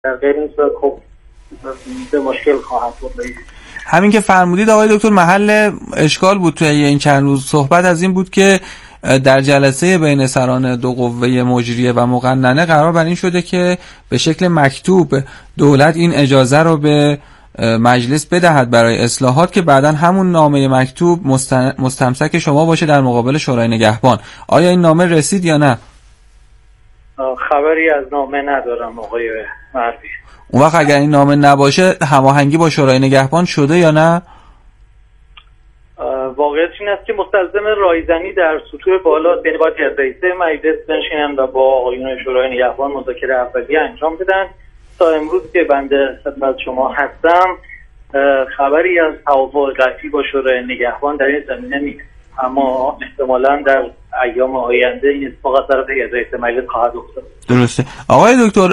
در غیر این صورت خب به مشکل خواهد بود. همین که فرمودید آقای دکتر، محل اشکال بود توی این چند روز صحبت از این بود که در جلسه بین سران دو قوه مجریه و مقننه قرار بر این شده که به شکل مکتوب دولت این اجازه رو به مجلس بدهد برای اصلاحات که بعداً همون نامه مکتوب مستمسک شما باشه در مقابل شورای نگهبان. آیا این نامه رسید یا نه؟ خبری از نامه ندارم آقای مردی. اون وقت اگر این نامه نباشه هماهنگی با شورای نگهبان شده یا نه؟ واقعیت این است که مستلزم رایزنی در سطوح بالا، یعنی باید رئیس مجلس بنشینن و با آقایون شورای نگهبان مذاکره اولیه انجام بدن. تا امروز که بنده خدمت شما هستم خبری از توافق قطعی با شورای نگهبان در این زمینه نیست، اما احتمالاً در ایام آینده این اتفاق از طرف رئیس مجلس خواهد افتاد. درسته. آقای دکتر،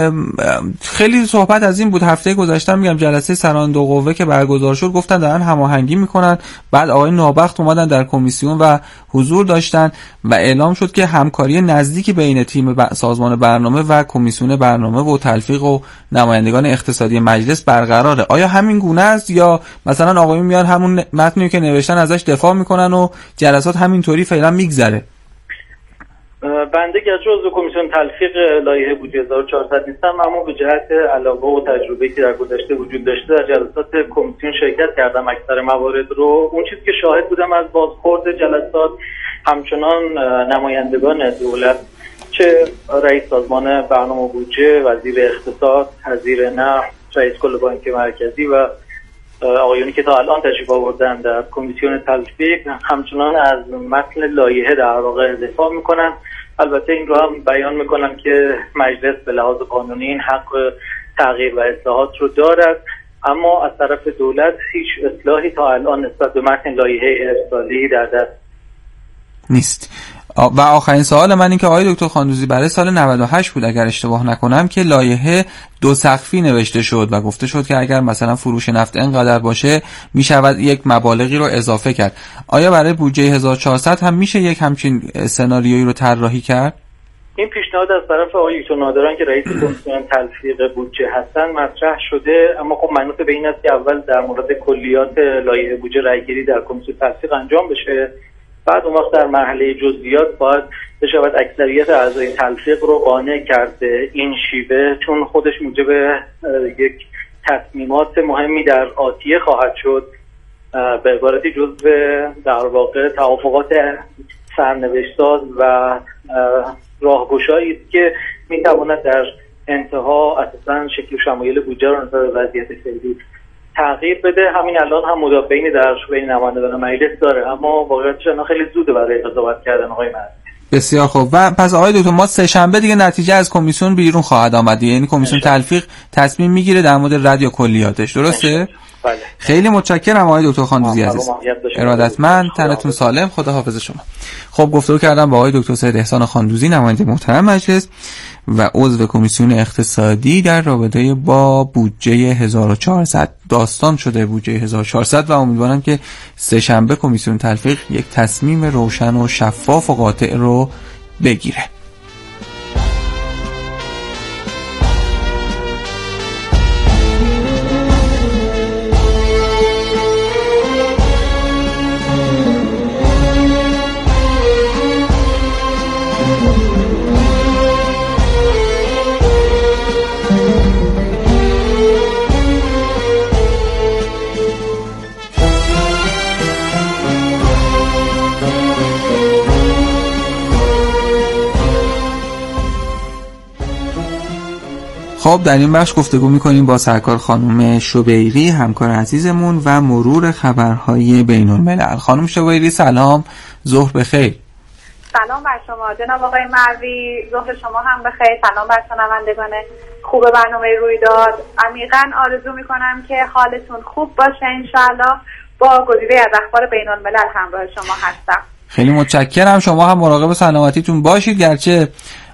خیلی صحبت از این بود هفته گذشته، میگم جلسه سران دو قوه که برگزار شد گفتن دارن هماهنگی میکنن، بعد آقای نابخت اومدن در کمیسیون و حضور داشتن و اعلام شد که همکاری نزدیکی بین تیم سازمان برنامه و کمیسیون برنامه و تلفیق و نمایندگان اقتصادی مجلس برقراره. آیا همین گونه است یا مثلا آقایون میان همون متنی که نوشتن ازش دفاع میکنن و جلسات همینطوری فعلا میگذره؟ بنده که جزو کمیسیون تلفیق لایحه بودجه 1400 نیستم، اما به جهت علاقه و تجربه‌ای که در گذشته وجود داشته در جلسات کمیسیون شرکت کردم. اکثر موارد رو اون چیزی که شاهد بودم از بازخورد جلسات، همچنان نمایندگان دولت، چه رئیس سازمان برنامه بودجه، وزیر اقتصاد، وزیر نفت، رئیس کل بانک مرکزی و آقایونی که تا الان تشریف آوردن در کمیسیون تلفیق همچنان از متن لایحه در واقع دفاع میکنن. البته این رو هم بیان میکنم که مجلس به لحاظ قانونی این حق تغییر و اصلاحات رو دارد، اما از طرف دولت هیچ اصلاحی تا الان نسبت به متن لایحه ارسالی در دست نیست. و آخرین سوال من این که آقای دکتر خاندوزی برای سال 98 بود اگر اشتباه نکنم که لایحه دو سقفی نوشته شد و گفته شد که اگر مثلا فروش نفت اینقدر باشه میشود یک مبالغی رو اضافه کرد. آیا برای بودجه 1400 هم میشه یک همچین سناریویی رو طراحی کرد؟ این پیشنهاد از طرف آقای دکتر نادران که رئیس کمیسیون تلفیق بودجه هستن مطرح شده، اما خب منوط به این است که اول در مورد کلیات لایحه بودجه رأیگیری در کمیسیون تلفیق انجام بشه، بعد اون وقت در مرحله جزئیات باید بشود اکثریت اعضای تلفیق رو قانع کرده این شیوه، چون خودش موجب یک تصمیمات مهمی در آتیه خواهد شد. به عبارتی جزء در واقع توافقات سرنوشت‌ساز و راهگشایی است که میتواند در انتها اساساً شکل شمایل بودجه رو نسبت به وضعیت فعلی تغییر بده. همین الان هم مدافعینی در بین نمایندگان مجلس داره، اما واقعیتش الان خیلی زوده برای قضاوت کردن آقای مهدی. بسیار خوب. و پس آقای دکتر ما سه شنبه دیگه نتیجه از کمیسیون بیرون خواهد آمد، یعنی کمیسیون تلفیق تصمیم میگیره در مورد رد یا کلیاتش، درسته؟ بله. خیلی متشکرم آقای دکتر خاندوزی عزیز. ارادتمند، تنتون سالم، خدا حافظ شما. خب گفتگو کردم با آقای دکتر سید احسان خاندوزی، نماینده محترم مجلس و عضو کمیسیون اقتصادی در رابطه با بودجه 1400. داستان شده بودجه 1400 و امیدوارم که سه شنبه کمیسیون تلفیق یک تصمیم روشن و شفاف و قاطع رو بگیره. خب در این بخش گفتگو میکنیم با سرکار خانم شبیری، همکار عزیزمون و مرور خبرهای بین الملل. خانم شبیری سلام، ظهر بخیر. سلام بر شما جناب آقای مروی، ظهر شما هم بخیر. سلام بر شنوندگان خوب برنامه رویداد. عمیقاً آرزو میکنم که حالتون خوب باشه انشاءالله. با گزیده از اخبار بین الملل همراه شما هستم. خیلی متشکرم. شما هم مراقب سلامتیتون باشید، گرچه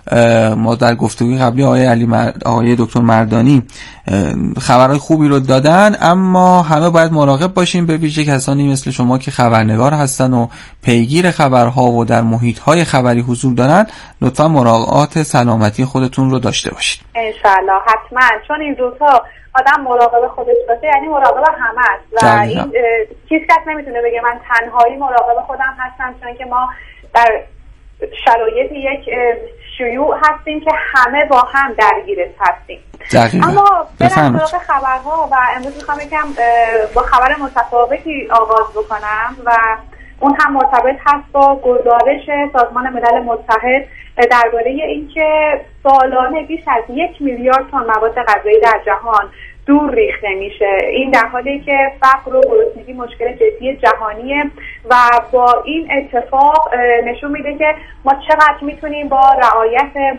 ما در گفتگوی قبلی آقای دکتر مردانی خبرهای خوبی رو دادن، اما همه باید مراقب باشیم، به ویژه کسانی مثل شما که خبرنگار هستن و پیگیر خبرها و در محیط‌های خبری حضور دارن، لطفا مراعات سلامتی خودتون رو داشته باشید. انشالله حتما، چون این روزها آدم مراقب خودش باشه یعنی مراقب همه است و این هیچ کس نمیتونه بگه من تنهایی مراقب خودم هستم، چون که ما در شرایط یک شیوع هستیم که همه با هم درگیرش هستیم. اما برم سراغ خبرها و امروز میخوام یکم با خبر متفاوتی آغاز بکنم و اون هم مرتبط هست با گزارش سازمان ملل متحد درباره اینکه سالانه بیش از 1 میلیارد تن مواد غذایی در جهان دور ریخته میشه. این در حالی که فقر و گرسنگی مشکل جدی جهانیه و با این اتفاق نشون میده که ما چقدر میتونیم با رعایت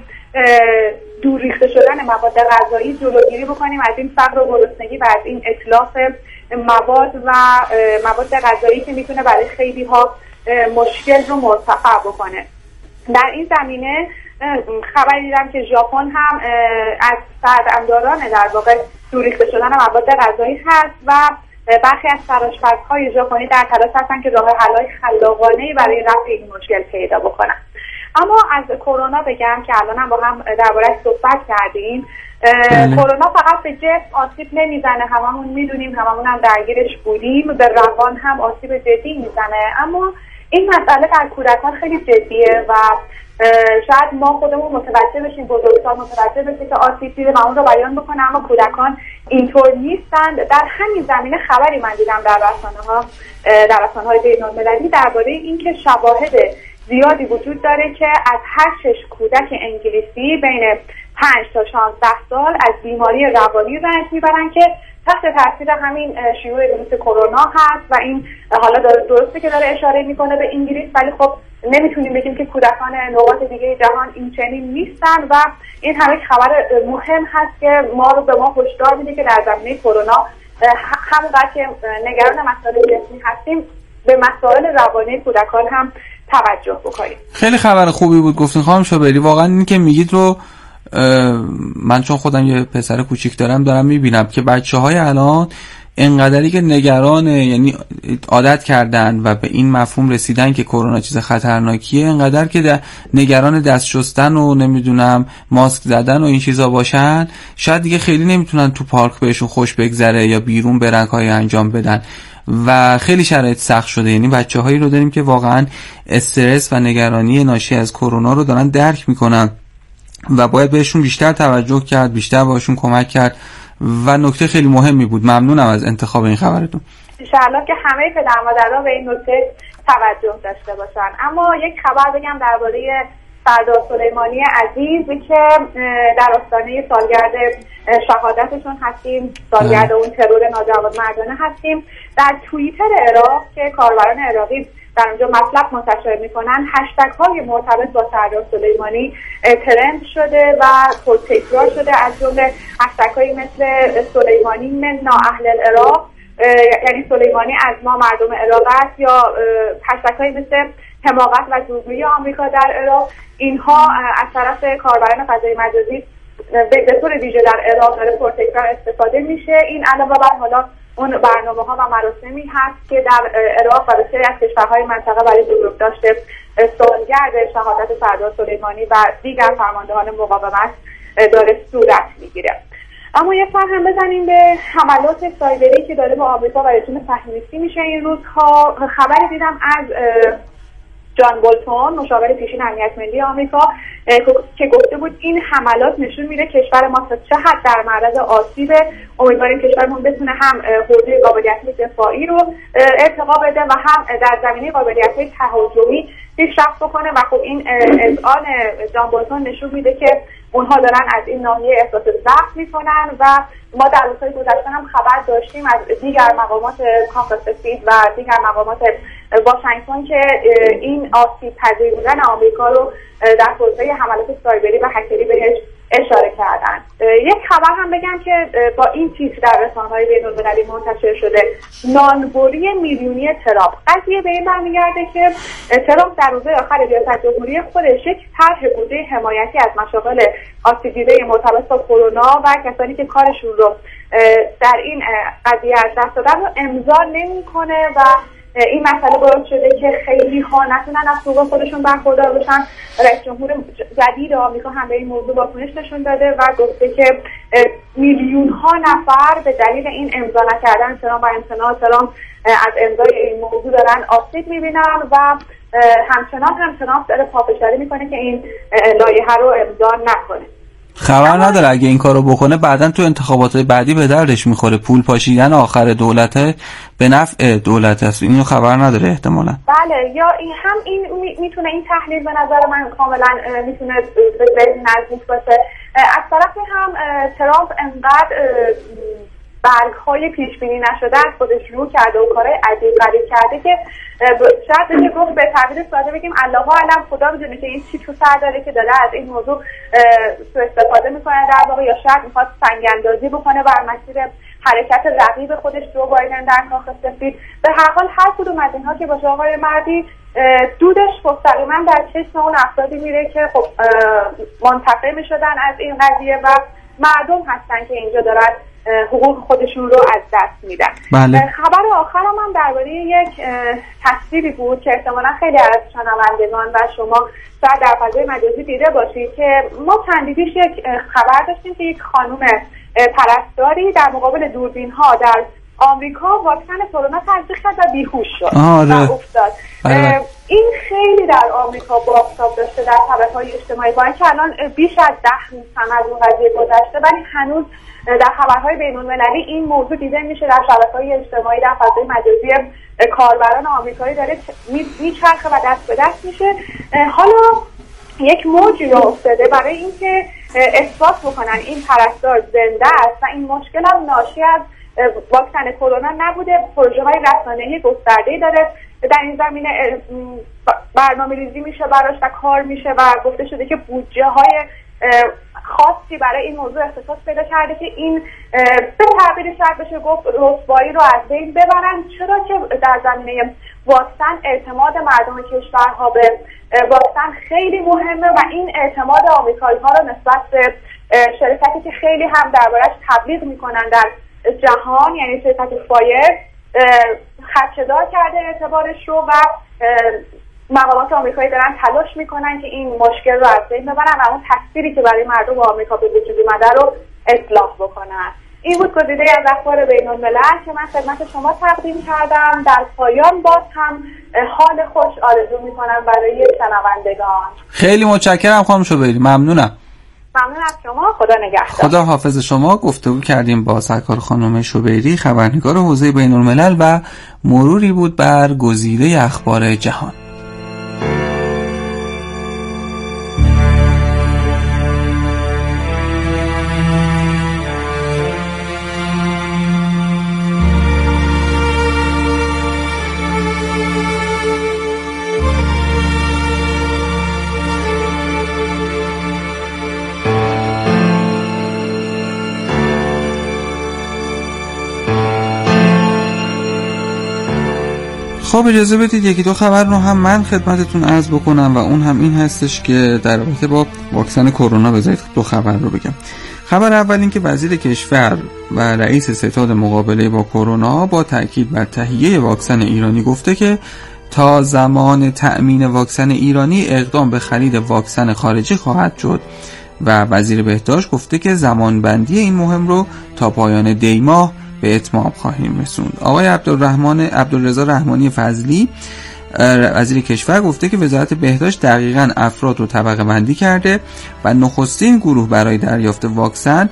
دور ریخته شدن مواد غذایی جلوگیری بکنیم از این فقر و گرسنگی و از این اتلاف مواد و مواد غذایی که میتونه برای خیلی ها مشکل رو مرتفع بکنه. در این زمینه خبری دیدم که ژاپن هم از سردمداران در واقع دور ریخته شدن مواد غذایی هست و برخی از سرآشپزهای ژاپنی در تلاش هستن که راه حل‌های خلاقانه‌ای برای رفع این مشکل پیدا بکنن. اما از کرونا بگم که الان هم با هم درباره‌اش صحبت کردیم. کرونا فقط به جسم آسیب نمیزنه، هممون میدونیم، هممون هم درگیرش بودیم، به روان هم آسیب جدی میزنه. اما این مسئله در کودکان خیلی جدیه و شاید ما خودمون متوجه بشیم، بزرگسال متوجه بشه که آسیب دیده و اون رو بیان بکنه، اما کودکان اینطور نیستند. در همین زمینه خبری من دیدم در رسانه‌های بین‌المللی درباره اینکه شواهد زیادی وجود داره که از هر 6 کودک انگلیسی بین 5 تا 16 سال از بیماری روانی رنج میبرن که تحت تاثیر همین شیوع ویروس کرونا هست و این حالا درسته که داره اشاره میکنه به انگلیس، ولی خب نمیتونیم بگیم که کودکان نقاط دیگه جهان این چنین نیستن و این همه خبر مهم هست که ما رو به ما هشدار میده که در زمینه کرونا همونقدر که نگران مسائل جسمی هستیم به مسائل روانی کودکان هم توجه بکنیم. خیلی خبر خوبی بود گفتین خانم شابلی، واقعا این که میگید رو من چون خودم یه پسر کوچیک دارم میبینم که بچه‌های الان انقدری که نگران، یعنی عادت کردن و به این مفهوم رسیدن که کرونا چیز خطرناکیه، انقدر که نگران دست شستن و نمیدونم ماسک زدن و این چیزا باشن، شاید دیگه خیلی نمیتونن تو پارک بهشون خوش بگذره یا بیرون برن کاری انجام بدن و خیلی شرایط سخت شده. یعنی بچه‌هایی رو داریم که واقعا استرس و نگرانی ناشی از کرونا رو دارن درک میکنن و باید بهشون بیشتر توجه کرد، بیشتر باشون کمک کرد و نکته خیلی مهمی بود. ممنونم از انتخاب این خبرتون. انشاءالله که همه پدر مادرها به این نکته توجه داشته باشن. اما یک خبر بگم درباره سردار سلیمانی عزیز که در آستانه سالگرد شهادتشون هستیم، سالگرد اون ترور ناجوانمردانه هستیم. در توییتر عراق که کاربران عراقی در اونجا مطلب منتشر میکنن، هشتگ های مرتبط با سردار سلیمانی ترند شده و پرتکرار شده، از جمله هشتگ هایی مثل سلیمانی من اهل العراق، یعنی سلیمانی از ما مردم عراق است، یا هشتگ هایی مثل حماقت و زورگویی آمریکا در عراق. اینها از طرف کاربران فضای مجازی به طور ویژه در عراق داره پرتکرار استفاده میشه. این علاوه بر حالا اون برنامه‌ها و مراسمی هست که در عراق و بسیاری از کشورهای منطقه برای بزرگداشت سالگرد شهادت سردار سلیمانی و دیگر فرماندهان مقاومت داره صورت میگیره. اما یه سر هم بزنیم به حملات سایبری که داره با آمریکا و رژیم صهیونیستی میشه این روزها. خبری دیدم از جان بولتون، مشاور پیشین امنیت ملی آمریکا، که گفته بود این حملات نشون میده کشور ما تا چه حد در معرض آسیبه. امیدواریم کشورمون بتونه هم حوزه قابلیت دفاعی رو ارتقا بده و هم در زمینه قابلیت‌های تهاجمی پیشرفت بکنه و خب این اذعان جان بولتون نشون میده که اونها دارن از این ناحیه احساس ضعف میکنن و ما در روزهای گذشته هم خبر داشتیم از دیگر مقامات کاخ سفید و دیگر مقامات واشنگتن که این آسیب پذیر بودن آمریکا رو در حوزه حملات سایبری و هکری بهش اشاره کردن. یک خبر هم بگم که با این تیتر در رسانه‌های بین‌المللی منتشر شده، نانبری میلیونی ترامپ. قضیه به این برمیگرده که ترامپ در روزهای آخر ریاست جمهوری خودش یک طرح بودجه حمایتی از مشاغل آسیب دیده مرتبط با کرونا و کسانی که کارشون رو در این قضیه از دست دادن رو امضا نمی‌کنه و این مسئله باعث شده که خیلی ها نتونن از حقوق خودشون برخوردار بشن. رئیس جمهور جدید آمریکا هم به این موضوع واکنش نشون داده و گفته که میلیون ها نفر به دلیل این امضا نکردن ترامپ و امتناع ترامپ از امضای این موضوع دارن آسیب میبینن و همچنان ترامپ داره پافشاری میکنه که این لایحه رو امضا نکنه. خبر نداره اگه این کارو بکنه بعداً تو انتخابات بعدی به دردش میخوره. پول پاشیدن آخر دولته به نفع دولت است. اینو خبر نداره احتمالاً. بله، یا این میتونه این تحلیل به نظر من کاملا میتونه به نزدیک باشه. از طرفی هم ترامپ انقدر برگ‌های پیش بینی نشده از خودش رو کرده و کارهای عجیب غریب کرده که شاید بشه گفت به تعبیر ساده بگیم الله اعلم، خدا میدونه که این چی تو سر داره که داره از این موضوع سوء استفاده میکنه در واقع، یا شاید میخواد سنگ اندازی بکنه بر مسیر حرکت رقیب خودش جو بایدن در کاخ سفید. به هر حال هر کدوم از اینها که باشه آقای مردی دودش مستقیما در چشم اون افرادی میره که خب منتفع میشدن از این قضیه و مردم هستن که اینجا دارن حقوق خودشون رو از دست میدن. بله. خبر آخرم هم درباره یک تصویری بود که احتمالاً خیلی از شنوندگان و شما شاید در فضای مجازی دیده باشید که ما چند پیش یک خبر داشتیم که یک خانم پرستاری در مقابل دوربین ها در آمریکا واکسن کرونا تزریق کرد و بیهوش شد و افتاد. این خیلی در آمریکا بازتاب داشته در طبقه‌های اجتماعی، با اینکه الان بیش از 10 روز هم از اون قضیه گذشته ولی هنوز در خبرهای بین‌المللی این موضوع دیده میشه، در شبکه‌های اجتماعی در فضای مجازی کاربران آمریکایی داره میچرخه و دست به دست میشه. حالا یک موجی را افتاده برای اینکه اثبات بکنن این پرستار زنده است و این مشکل هم ناشی از واکسن کرونا نبوده. پروژه‌های رسانه‌ای گسترده‌ای داره در این زمینه برنامه‌ریزی میشه براش و کار میشه و گفته شده که بودجه‌های خاصی برای این موضوع اختصاص پیدا کرده که این به تعبیر شاید بشه گفت رسوایی رو از بین ببرن، چرا که در زمینه واکسن اعتماد مردم کشورها به واکسن خیلی مهمه و این اعتماد آمریکایی‌ها رو نسبت به شرکتی که خیلی هم دربارش تبلیغ میکنن در جهان، یعنی شرکت فایر، خدشه‌دار کرده اعتبارش رو و مقامات آمریکایی دارن تلاش میکنن که این مشکل رو از بین ببرن و اون تصویری که برای مردم آمریکا به وجود اومده رو اصلاح بکنن. این بود گزیده از اخبار بین‌الملل که من خدمت شما تقدیم کردم. در پایان باز هم حال خوش آرزو میکنم برای شنوندگان. خیلی متشکرم خانم شوبیری، ممنونم. ممنون از شما، خدا نگهدار. خدا حافظ شما. گفتگو کردیم با سرکار خانم شوبیری، خبرنگار حوزه بین‌الملل و مروری بود بر گزیده اخبار جهان. خب اجازه بدید یکی دو خبر رو هم من خدمتتون عرض بکنم و اون هم این هستش که در رابطه با واکسن کرونا بذارید دو خبر رو بگم. خبر اول این که وزیر کشور و رئیس ستاد مقابله با کرونا با تأکید بر تهیه واکسن ایرانی گفته که تا زمان تأمین واکسن ایرانی اقدام به خرید واکسن خارجی خواهد شد و وزیر بهداشت گفته که زمانبندی این مهم رو تا پایان دی ماه به اتمام خواهیم رسوند. آقای عبدالرضا رحمانی فضلی وزیر کشور گفته که وزارت بهداشت دقیقاً افراد رو طبقه بندی کرده و نخستین گروه برای دریافت واکسن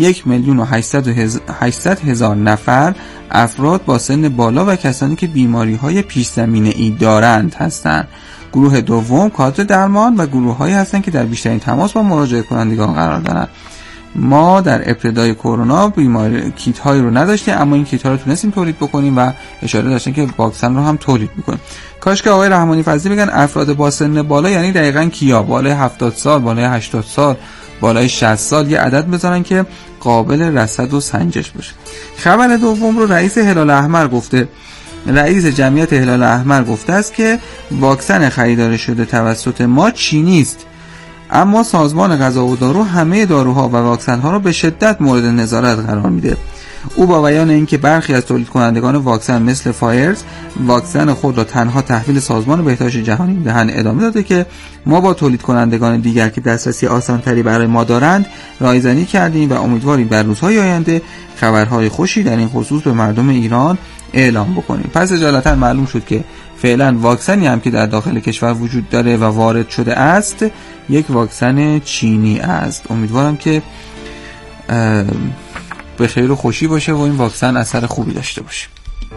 1,800,000 نفر افراد با سن بالا و کسانی که بیماری‌های پیش زمینه‌ای دارند هستند. گروه دوم کادر درمان و گروه‌هایی هستند که در بیشترین تماس با مراجعه کنندگان قرار دارند. ما در ابتدای کرونا بیماری کیت هایی رو نداشتیم، اما این کیت ها رو تونستیم تولید بکنیم و اشاره داشتن که واکسن رو هم تولید میکنیم. کاش که آقای رحمانی فضلی بگن افراد با سن بالا یعنی دقیقاً کیا؟ بالای 70 سال، بالای 80 سال، بالای 60 سال یه عدد بذارن که قابل رصد و سنجش باشه. خبر دوم رو رئیس هلال احمر گفته. رئیس جمعیت هلال احمر گفته است که واکسن خریداری شده توسط ما چینی است، اما سازمان غذا و دارو همه داروها و واکسن ها را به شدت مورد نظارت قرار میده. او با بیان اینکه برخی از تولید کنندگان واکسن مثل فایرز واکسن خود را تنها تحویل سازمان بهداشت جهانی میدهند، ادامه داده که ما با تولید کنندگان دیگر که دسترسی آسان‌تری برای ما دارند رایزنی کردیم و امیدواریم در روزهای آینده خبرهای خوشی در این خصوص به مردم ایران اعلام بکنیم. پس اجالتا معلوم شد که فعلا واکسنی هم که در داخل کشور وجود داره و وارد شده است یک واکسن چینی است. امیدوارم که به خیر و خوشی باشه و این واکسن اثر خوبی داشته باشه.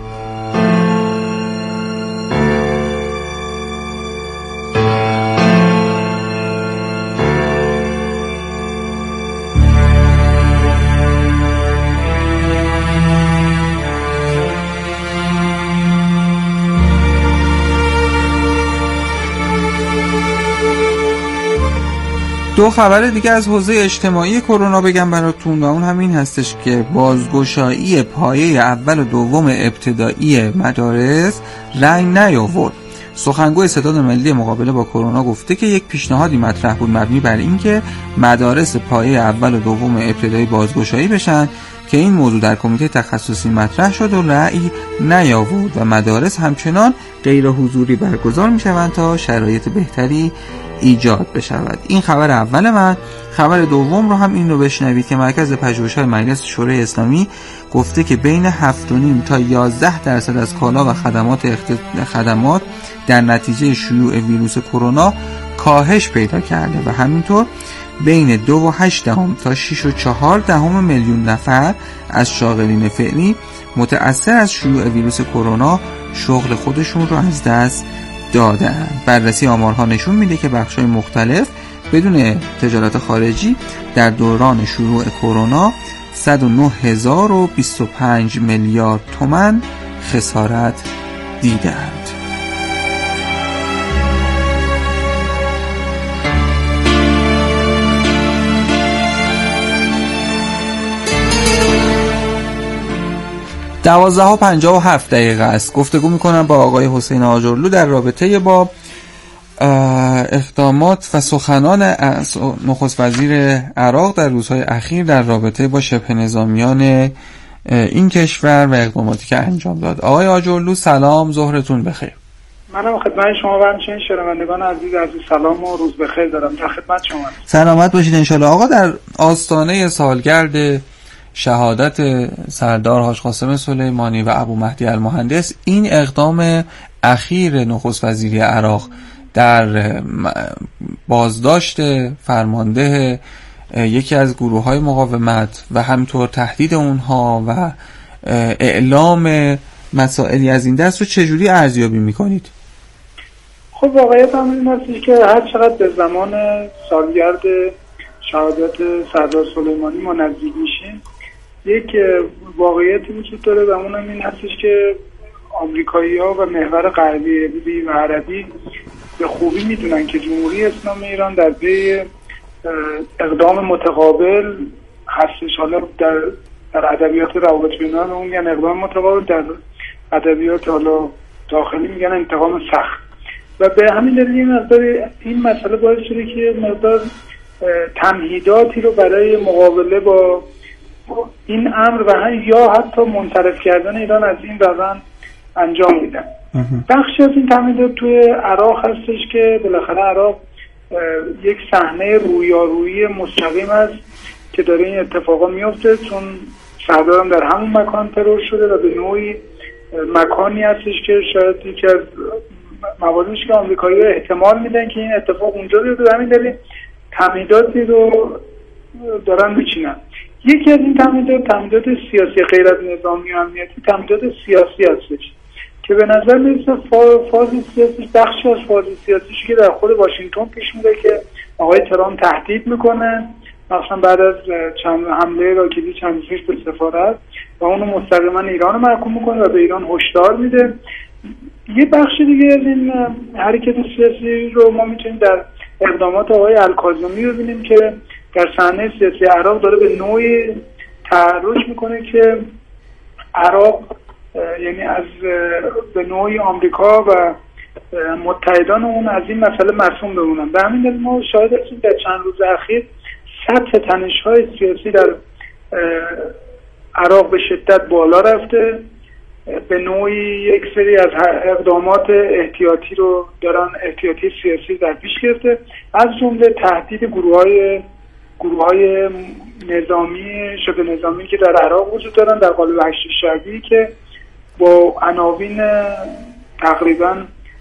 دو خبر دیگه از حوزه اجتماعی کرونا بگم براتون و اون همین هستش که بازگشایی پایه اول و دوم ابتدایی مدارس رنگ نیاورد. سخنگوی ستاد ملی مقابله با کرونا گفته که یک پیشنهادی مطرح بود مبنی بر این که مدارس پایه اول و دوم ابتدایی بازگشایی بشن که این موضوع در کمیته تخصصی مطرح شد و رأی نیاورد و مدارس همچنان غیر حضوری برگزار میشوند تا شرایط بهتری ایجاد بشود. این خبر اول من. خبر دوم رو هم این رو بشنوید که مرکز پژوهش‌های مجلس شورای اسلامی گفته که بین 7.5 تا 11% از کالا و خدمات در نتیجه شیوع ویروس کرونا کاهش پیدا کرده و همینطور بین 2.8 تا 6.4 میلیون نفر از شاغلین فعلی متأثر از شیوع ویروس کرونا شغل خودشون رو از دست دادن. بررسی آمارها نشون میده که بخش‌های مختلف بدون تجارت خارجی در دوران شروع کرونا 109,025 میلیارد تومان خسارت دیدند. دوازده و 57 دقیقه است. گفتگو میکنم با آقای حسین آجرلو در رابطه با اقدامات و سخنان نخست وزیر عراق در روزهای اخیر در رابطه با شبه نظامیان این کشور و اقداماتی که انجام داد. آقای آجرلو سلام، ظهرتون بخیر. منم خدمت شما و همچنین شنوندگان عزیز سلام و روز بخیر دارم. در خدمت شما. سلامت باشید انشالله. آقا در آستانه سالگرد شهادت سردار حاج قاسم سلیمانی و ابو مهدی المهندس این اقدام اخیر نخست وزیری عراق در بازداشت فرمانده یکی از گروه‌های مقاومت و همینطور تهدید اونها و اعلام مسائلی از این دست رو چجوری ارزیابی میکنید؟ خب واقعیت هم این هستش که هر چقدر به زمان سالگرد شهادت سردار سلیمانی ما نزدیک میشیم یک واقعیتی وجود داره و اونم این هستش که آمریکایی‌ها و محور غربی و عربی به خوبی میدونن که جمهوری اسلامی ایران در پی اقدام متقابل هستش. حالا در ادبیات روابط بین‌المللی اون میگن اقدام متقابل، در ادبیات حالا داخلی میگن انتقام سخت و به همین دلیل این مسئله باعث شده که مقدار تمهیداتی رو برای مقابله با این امر و یا حتی منصرف کردن ایران از این روند انجام میدن. بخشی از این تمهیدات توی عراق هستش که بالاخره عراق یک صحنه رویارویی مستقیم است که داره این اتفاقا میفته، چون سردارم در همون مکان ترور شده و به نوعی مکانی هستش که شاید یکی از مواردش که آمریکایی‌ها احتمال میدن که این اتفاق اونجا بیفته، به همین دلیل تمهیداتی رو دارن میچینن. یکی از این تمهیدات سیاسی غیر از نظامی و امنیتی تمهیدات سیاسی هستش که به نظر میرسه فاز سیاسی بخشی از فاز سیاسیش که در خود واشنگتن پیش میره که آقای ترامپ تهدید میکنه، مثلا بعد از چند حمله راکتی چند روز به سفارت و اونو مستقیما ایران رو محکوم میکنه و به ایران هشدار میده. یه بخش دیگه از این حرکت سیاسی رو ما میتونیم در اقدامات آقای الکاظمی ببینیم که در صحنه سیاسی عراق داره به نوعی تحرک میکنه که عراق یعنی از به نوعی آمریکا و متحدان اون از این مسئله معصوم بمونن. به همین دلیل ما شاهد هستیم در چند روز اخیر سطح تنش‌های سیاسی در عراق به شدت بالا رفته. به نوعی یک سری از اقدامات احتیاطی رو دارن، احتیاطی سیاسی در پیش گرفته، از جمله تهدید گروه‌های نظامی شبه نظامی که در عراق وجود دارن در قالب هشت شعبی که با عناوین تقریبا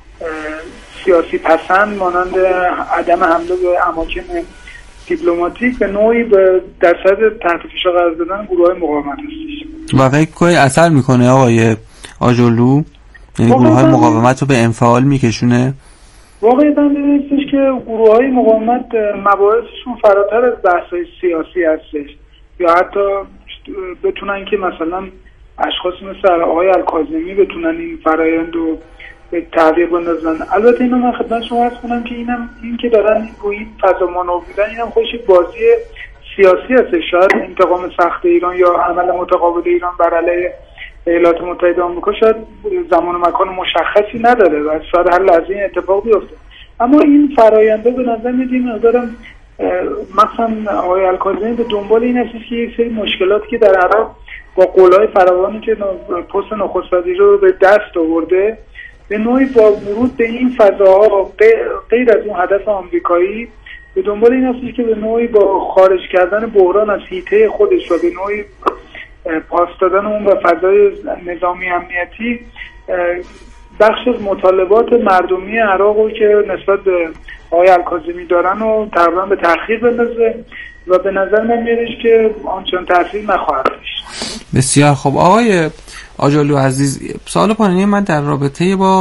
سیاسی پسند مانند عدم حمله به اماکن دیپلماتیک به نوعی در صدد تحت فشار قرار دادن گروه‌های مقاومت هستش. و فکر کنید اثر میکنه آقای آجرلو؟ یعنی گروه‌های مقاومت رو به انفعال میکشونه؟ واقعیت این هستش که گروه‌های مقاومت مباحثشون فراتر از بحث‌های سیاسی هستش، یا حتی بتونن که مثلا اشخاص مثل آقای الکاظمی بتونن این فرایند رو به تعویق بندازن. البته اینو من خدمت شما عرض کنم که این که دارن روی این فضا مانور میدن، اینم خودش بازی سیاسی هست. شاید انتقام سخت ایران یا عمل متقابل ایران بر علیه ایالات متحده آمریکا شاید زمان و مکان مشخصی نداره و شاید هر لحظه این اتفاق بیفته، اما این فراینده به نظر میاد دارم مثلا آقای الکاظمی به دنبال این هست که یک سری مشکلاتی که در عراق با قولهای فراوانی که پست نخست وزیر رو به دست آورده، به نوعی با ورود به این فضاها غیر از اون هدف آمریکایی به دنبال این هست که به نوعی با خارج کردن بحران از حیطه خودش و به نوعی پاس دادن اون به فضای نظامی امنیتی بخش از مطالبات مردمی عراق رو که نسبت به آقای الکاظمی دارن و تقریبا به تأخیر بندازه و به نظر من میادش که آنچنان تأثیر نخواهد داشت. بسیار خوب. آقای آجرلو عزیز، سوال پایانی من در رابطه با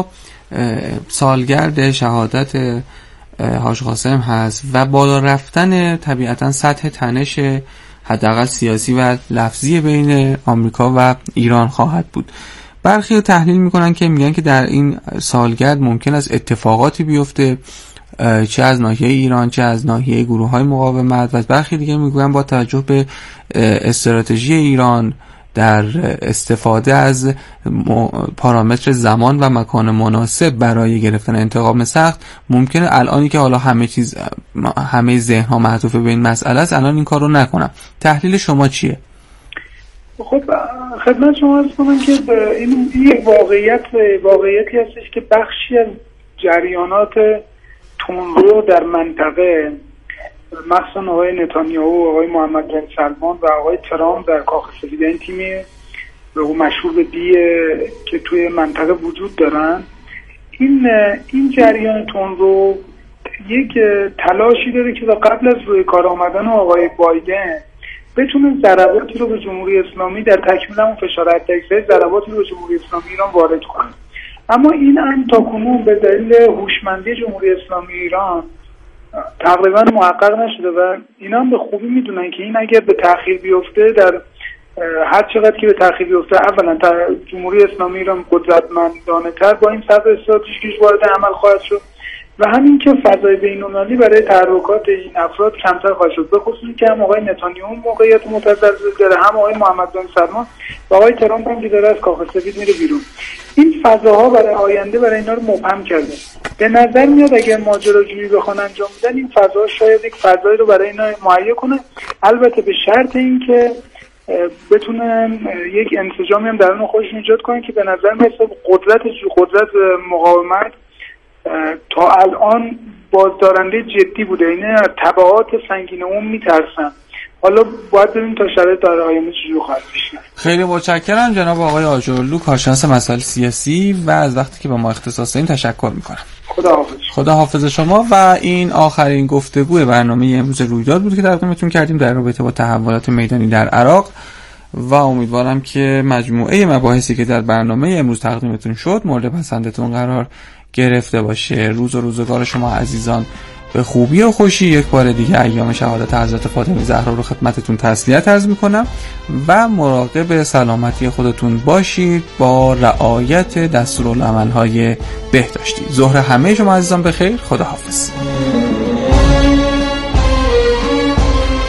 سالگرد شهادت حاج قاسم هست و بالا رفتن طبیعتا سطح تنش حداقل سیاسی و لفظی بین آمریکا و ایران خواهد بود. برخی تحلیل میکنن که میگن که در این سالگرد ممکن است اتفاقاتی بیفته، چه از ناحیه ایران چه از ناحیه گروه‌های مقاومت، و برخی دیگه میگن با توجه به استراتژی ایران در استفاده از پارامتر زمان و مکان مناسب برای گرفتن انتقام سخت، ممکنه الانی که حالا همه ذهن‌ها معطوف به این مسئله است الان این کار رو نکنم. تحلیل شما چیه؟ خب خدمت شما عرض کنم که این یک واقعیتی هستش که بخشی از جریانات تندرو در منطقه، مخصوصا آقای نتانیاهو، آقای محمد بن سلمان و آقای ترامپ در کاخ سفید، این تیمی به اون مشهور به دیه که توی منطقه وجود دارن، این جریان تندرو یک تلاشی داره که قبل از روی کار آمدن آقای بایدن بتونه ضرباتی رو به جمهوری اسلامی در تکمیل اون فشار حداکثری ضرباتی رو به جمهوری اسلامی ایران وارد کنه. اما این هم تاکنون به دلیل هوشمندی جمهوری اسلامی ایران تقریبا محقق نشده و اینا هم به خوبی میدونن که این اگر به تأخیر بیفته، در هر چقدر که به تأخیر بیفته، اولا جمهوری اسلامی ایران قدرتمندانه تر با این سبب استراتژیکش وارد عمل خواهد شد و همین که فضای بین‌المللی برای تحرکات این افراد کمتر خواهد شد، به خصوص که هم آقای نتانیاهو موقعیت متزلزل داره، هم آقای محمد بن سلمان و آقای ترامپ هم که داره از کاخ سفید میره بیرون. این فضاها برای آینده برای اینا رو مبهم کرده. به نظر میاد اگر ماجراجویی بخوان انجام بدن، این فضا شاید یک فضایی رو برای اینا مهیا کنه، البته به شرط اینکه بتونن یک انسجامی هم درون خودشون ایجاد کنن که به نظر میاد قدرت مقاومت تا الان بازدارنده جدی بوده. اینه از تبعات سنگین اون میترسن. حالا باید ببینیم تا شرایط در آینده چجوری خواهد پیش رفت. خیلی متشکرم جناب آقای آجرلو، کارشناس مسائل سیاسی، و از وقتی که با ما اختصاص دادین تشکر میکنم. خدا حافظ شما. و این آخرین گفتگوی برنامه امروز رویداد بود که تقدیمتون کردیم در رابطه با تحولات میدانی در عراق و امیدوارم که مجموعه مباحثی که در برنامه امروز تقدیمتون شد مورد پسندتون قرار گرفته باشه. روز و روزگار شما عزیزان به خوبی و خوشی. یک بار دیگه ایام شهادت حضرت فاطمه زهرا رو خدمتتون تسلیت عرض میکنم و مراقب سلامتی خودتون باشید با رعایت دستورالعمل‌های بهداشتی. ظهر همه شما عزیزان بخیر. خدا حافظ.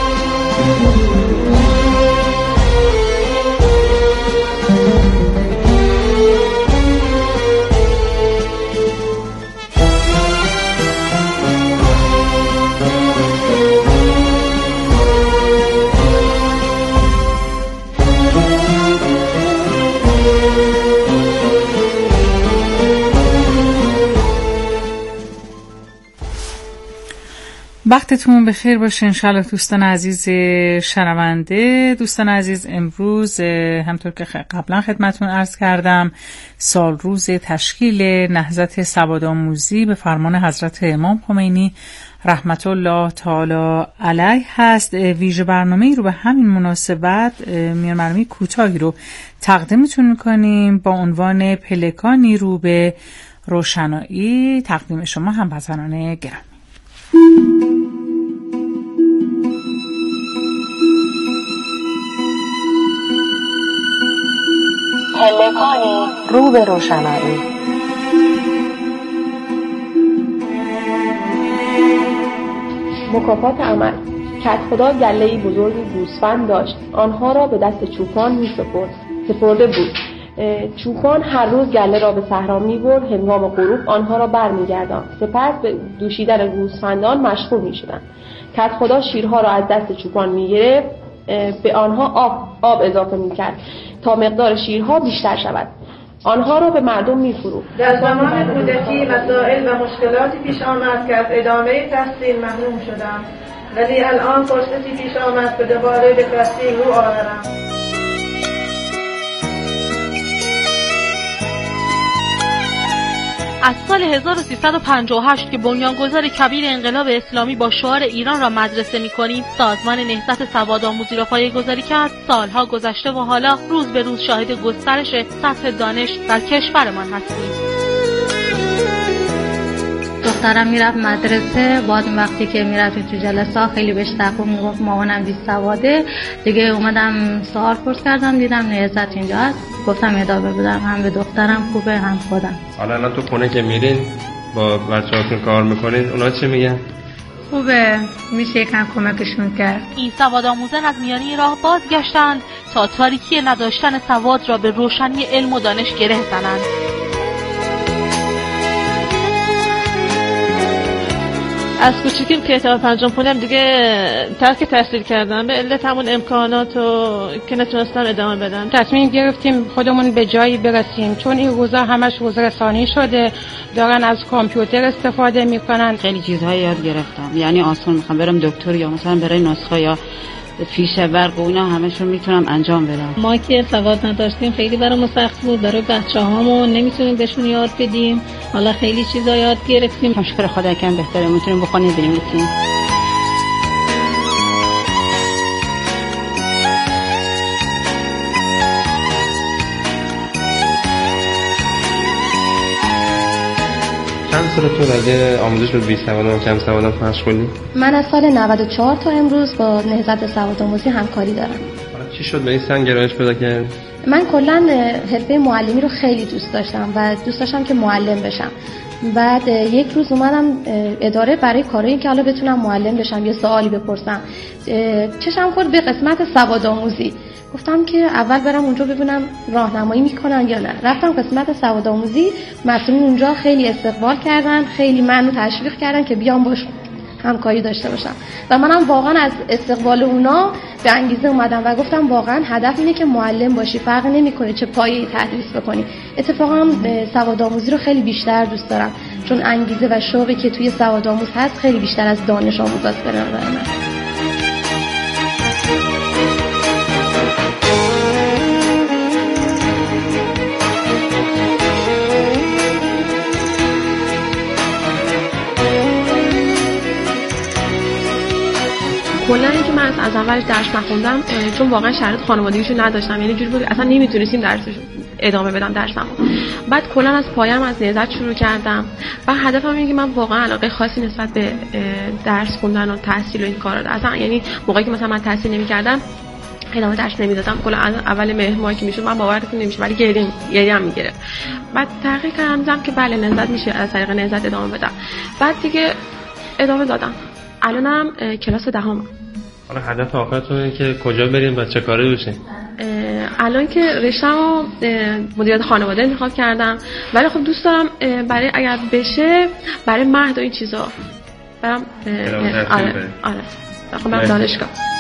وقتتون بخیر باشه انشالله دوستان عزیز شنونده. دوستان عزیز، امروز همطور که قبلا خدمتون عرض کردم سال روز تشکیل نهضت سوادآموزی به فرمان حضرت امام خمینی رحمت الله تعالی علیه هست. ویژه برنامه‌ای رو به همین مناسبت برنامه کوتاهی رو تقدیمتون میکنیم با عنوان پلکانی رو به روشنایی. تقدیم شما هموطنان گرامی. پلکانی رو به روشنایی. مکافات عمل. کدخدا گله‌ای بزرگی گوسفند داشت، آنها را به دست چوپان سپرده بود. چوپان هر روز گله را به صحرا می‌برد، هنگام غروب آنها را برمیگرداند. سپس به دوشیدن گوسفندان مشغول می‌شدند. کدخدا شیرها را از دست چوپان می‌گرفت، به آنها آب اضافه می‌کرد تا مقدار شیرها بیشتر شود. آنها را به مردم می‌فروخت. در زمان کودکی مسائل و مشکلاتی پیش آمد که از ادامه تحصیل محروم شدم، ولی الان فرصتی پیش آمد که دوباره به تحصیل رو آورم. از سال 1358 که بنیانگذار کبیر انقلاب اسلامی با شعار ایران را مدرسه می‌کنیم، سازمان نهضت سوادآموزی را پایه‌گذاری کرد. سالها گذشته و حالا روز به روز شاهد گسترش سطح دانش در کشورمان هستیم. دخترم میرفت مدرسه، بعد وقتی که میرفت تو جلسه خیلی بهش تقویم میگفت مامانم بی سواده دیگه. اومدم سوال پرس کردم، دیدم نهضت اینجا هست، گفتم ادامه بدم. هم به دخترم خوبه هم خودم. حالا الان تو خونه که میرین با بچه‌هاتون کار میکنین، اونا چی میگن؟ خوبه، میشه یکم کمکشون کرد. این سوادآموزان از میانی راه بازگشتند تا تاریکی نداشتن سواد را به روشنی علم و دانش گره زنند. از کوچیکیم که تا پنجم خوندم دیگه ترک تحصیل کردم به علت همون امکاناتو که نتونستم ادامه بدم. تصمیم گرفتیم خودمون به جایی برسیم، چون این روزا همش حوزه رسانی شده، دارن از کامپیوتر استفاده میکنن. خیلی چیزهای یاد گرفتم، یعنی آسان میخوام برم دکتر یا مثلا برای نسخه یا فیشه برق و اینا همشون میتونم انجام بدم. ما که سواد نداشتیم خیلی برامون سخت بود، برای بچه‌هامون نمیتونیم بهشون یاد بدیم. حالا خیلی چیزا یاد گرفتیم. شکر خدا کم بهتره میتونیم بخونیم بنویسیم. چند سالتون اگه آموزش به بیسوادان و کم سوادان مشغولی؟ من از سال 94 تا امروز با نهضت سوادآموزی همکاری دارم. چی شد به این سن گرایش پیدا کرد؟ من کلا حرفه معلمی رو خیلی دوست داشتم و دوست داشتم که معلم بشم. بعد یک روز اومدم اداره برای کارایی که حالا بتونم معلم بشم یه سوالی بپرسم. چشم خورد به قسمت سوادآموزی. گفتم که اول برم اونجا ببینم راهنمایی میکنن یا نه. رفتم قسمت سوادآموزی، مسئولین اونجا خیلی استقبال کردن، خیلی منو تشویق کردن که بیام باش همکاری داشته باشم و منم واقعا از استقبال اونا به انگیزه اومدم و گفتم واقعا هدف اینه که معلم باشی، فرق نمیکنه چه پایه‌ای تدریس بکنی. اتفاقا سوادآموزی رو خیلی بیشتر دوست دارم، چون انگیزه و شوقی که توی سوادآموز هست خیلی بیشتر از دانش آموزاست به نظر من. کلا اینکه من از اولش درس نخوندم چون واقعا شرایط خانوادگیشو نداشتم، یعنی جوری بود اصلا نمیتونستیم درسش ادامه بدم درسم. بعد کلا از پایم از نهضت شروع کردم و هدفم اینه که من واقعا علاقه خاصی نسبت به درس خوندن و تحصیل و این کارا داشتم. اصلا یعنی موقعی که مثلا من تحصیل نمی‌کردم ادامه درس نمیدادم. کلا اول مهر ماهی که میشد من باورتون نمیشه ولی گریه هم میگرفت. بعد تحقیق کردم که بله نهضت میشه از طریق نهضت ادامه بدم. بعد دیگه ادامه دادم. الانم کلاس دهم. حالا هدف آخرتون اینه که کجا بریم و چه کاری بشین؟ الان که رشته‌مو مدیریت خانواده انتخاب کردم، ولی خب دوست دارم برای اگر بشه برای مهد و این چیزا برام. آره. خب من دانشگاه.